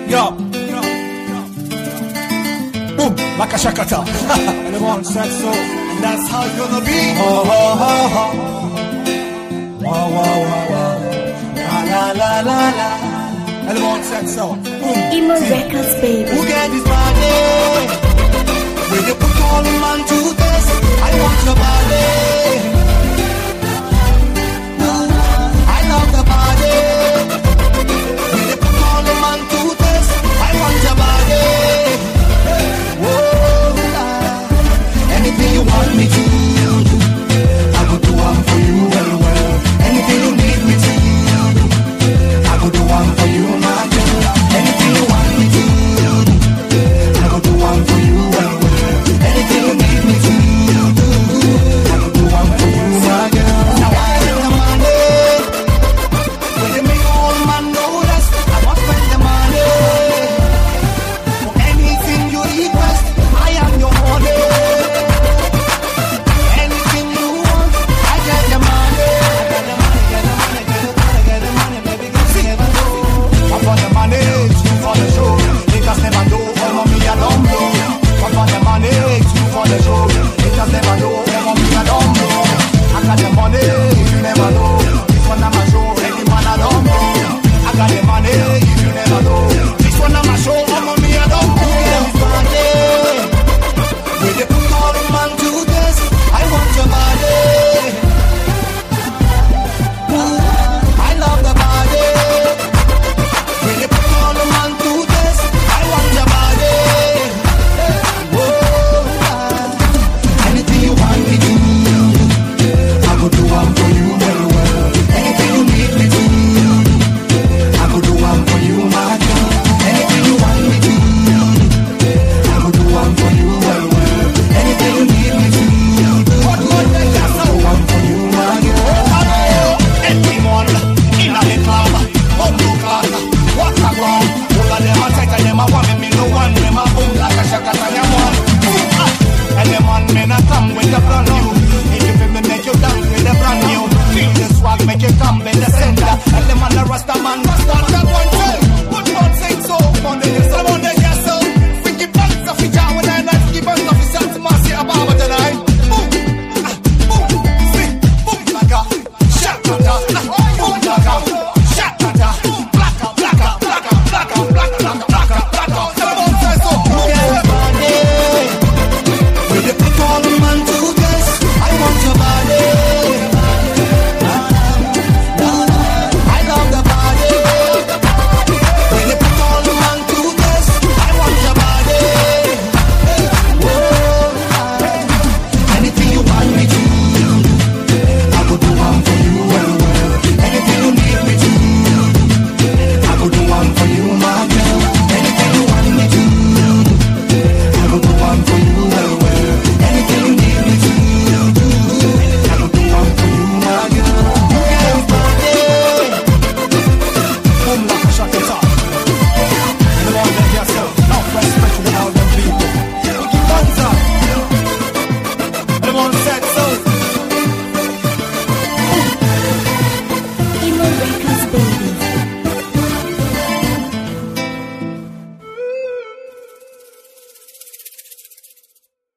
Yo. Boom, like a shakata. Everyone said so, and that's how it's gonna be. Oh, oh, oh, oh. Wow, wow, wow, wow. La, la, la, la, la. Everyone said so. Boom. Emo Records, baby. Who get this body? Will you put all the man to this? I want your body. I love the body. Will you put all the man to this? I want your body. Anything you want me to do, I go do one for you, well, well. Anything you need me to do, I go do one for you, my girl. Anything you want me to do, I go do one for you, well, well. Anything you need me to do, I go do one for you, my girl. Now I spend the money, when you make all man know that I must spend the money. For anything you request, I am your money. Set so